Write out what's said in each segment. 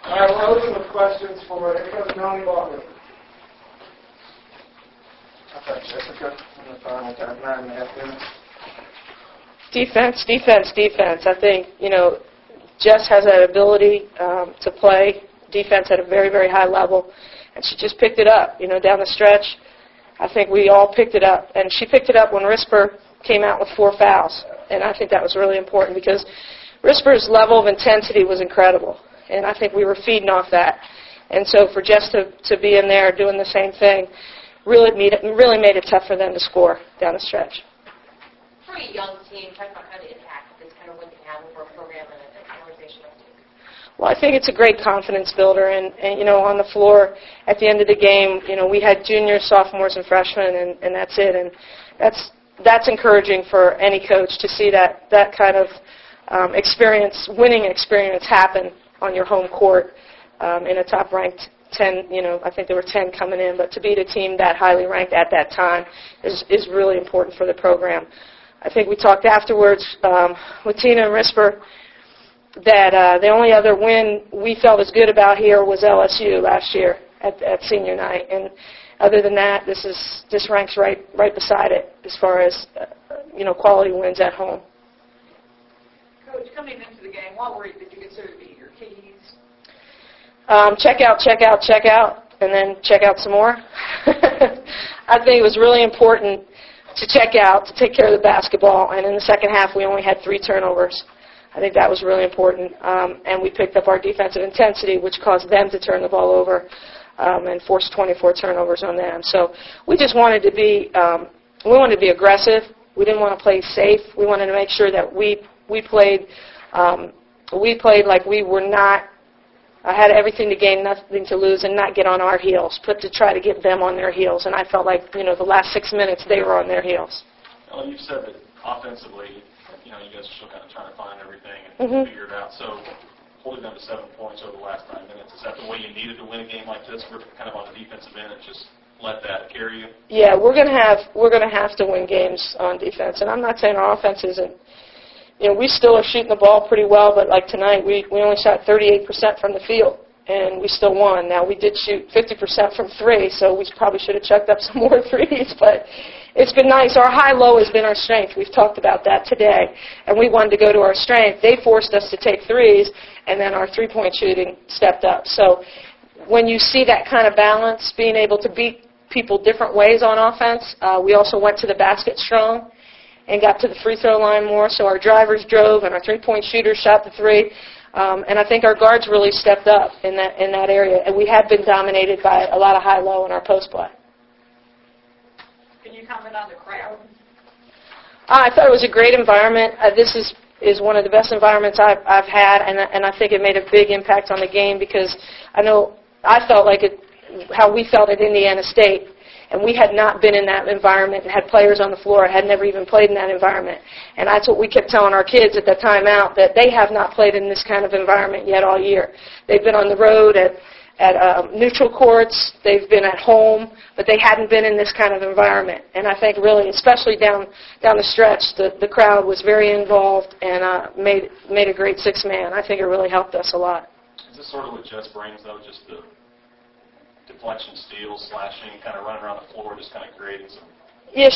All right, we're open with questions for Melanie Walker. Okay, Jessica. I got 9.5 minutes. Defense. I think, Jess has that ability to play defense at a very, very high level, and she just picked it up, down the stretch. I think we all picked it up, and she picked it up when Risper came out with 4 fouls, and I think that was really important because Risper's level of intensity was incredible, and I think we were feeding off that. And so for Jess to be in there doing the same thing really made it tough for them to score down the stretch. For a young team, talk about how to impact this kind of win can have over a program and an organization like this. Well, I think it's a great confidence builder, and on the floor at the end of the game, we had juniors, sophomores, and freshmen, and that's it, and that's encouraging for any coach to see that kind of winning experience happen on your home court in a top-ranked 10. I think there were 10 coming in, but to beat a team that highly ranked at that time is really important for the program. I think we talked afterwards with Tina and Risper that the only other win we felt as good about here was LSU last year at senior night. And other than that, this ranks right beside it as far as quality wins at home. Coach, coming into the game, what did you consider to be your keys? Check out, and then check out some more. I think it was really important to check out, to take care of the basketball, and in the second half we only had 3 turnovers. I think that was really important, and we picked up our defensive intensity, which caused them to turn the ball over and force 24 turnovers on them. So we just wanted to be aggressive. We didn't want to play safe. We wanted to make sure that we played like we were not. I had everything to gain, nothing to lose, and not get on our heels, but to try to get them on their heels. And I felt like, the last 6 minutes, they were on their heels. Well, you said that offensively, you guys are still kind of trying to find everything and figure it out. So holding them to 7 points over the last 9 minutes, is that the way you needed to win a game like this? We're kind of on the defensive end and just let that carry you? Yeah, we're going to have to win games on defense. And I'm not saying our offense isn't. We still are shooting the ball pretty well, but like tonight, we only shot 38% from the field, and we still won. Now, we did shoot 50% from 3, so we probably should have chucked up some more threes, but it's been nice. Our high-low has been our strength. We've talked about that today, and we wanted to go to our strength. They forced us to take threes, and then our three-point shooting stepped up. So when you see that kind of balance, being able to beat people different ways on offense, we also went to the basket strong and got to the free throw line more. So our drivers drove, and our three-point shooters shot the 3. And I think our guards really stepped up in that area. And we had been dominated by a lot of high-low in our post play. Can you comment on the crowd? I thought it was a great environment. This is one of the best environments I've had, and I think it made a big impact on the game because I felt like how we felt at Indiana State. And we had not been in that environment and had players on the floor had never even played in that environment. And that's what we kept telling our kids at the timeout, that they have not played in this kind of environment yet all year. They've been on the road at neutral courts. They've been at home, but they hadn't been in this kind of environment. And I think really, especially down the stretch, the crowd was very involved and made a great 6-man. I think it really helped us a lot. Is this sort of what Jess brings, though, just the deflection, steals, slashing, kind of running around the floor, just kind of creating some? Yeah,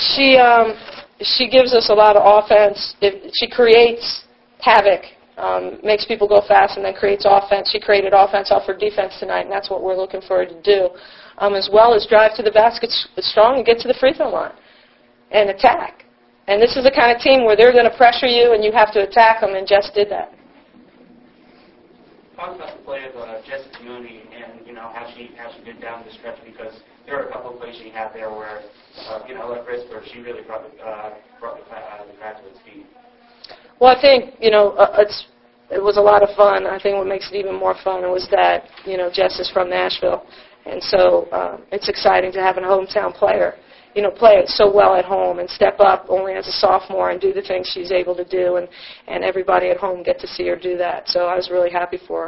she gives us a lot of offense. She creates havoc, makes people go fast, and then creates offense. She created offense off her defense tonight, and that's what we're looking for her to do, as well as drive to the basket strong and get to the free throw line and attack. And this is the kind of team where they're going to pressure you, and you have to attack them, and Jess did that. Talk about the play of Jessica Mooney and how she did down the stretch, because there were a couple of plays she had there where like Risper, she really brought the crowd to its feet. Well, I think it was a lot of fun. I think what makes it even more fun was that Jess is from Nashville, and so it's exciting to have a hometown player play it so well at home and step up only as a sophomore and do the things she's able to do, and everybody at home get to see her do that. So I was really happy for her.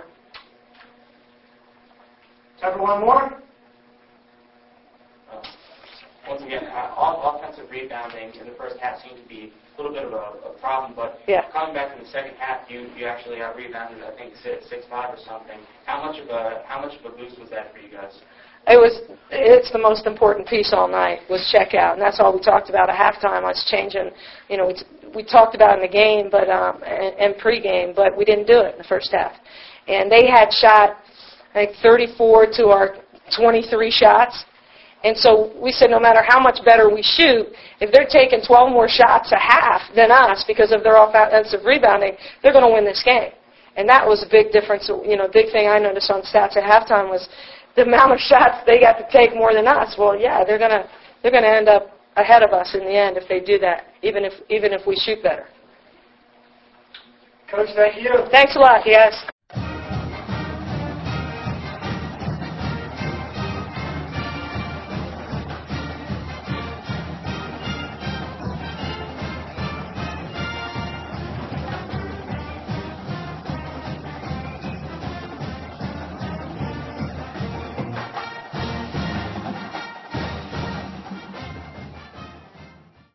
Time for one more? once again, offensive rebounding in the first half seemed to be a little bit of a problem, but coming back in the second half, you actually rebounded, I think, 6-5 or something. How much of a boost was that for you guys? It's the most important piece all night was check out, and that's all we talked about at halftime. I was changing, we talked about it in the game, but and pregame, but we didn't do it in the first half. And they had shot, I think, 34 to our 23 shots. And so we said no matter how much better we shoot, if they're taking 12 more shots a half than us because of their offensive rebounding, they're going to win this game. And that was a big difference. Big thing I noticed on stats at halftime was the amount of shots they got to take more than us. Well, yeah, they're going to end up ahead of us in the end if they do that, even if we shoot better. Coach, thank you. Thanks a lot, yes.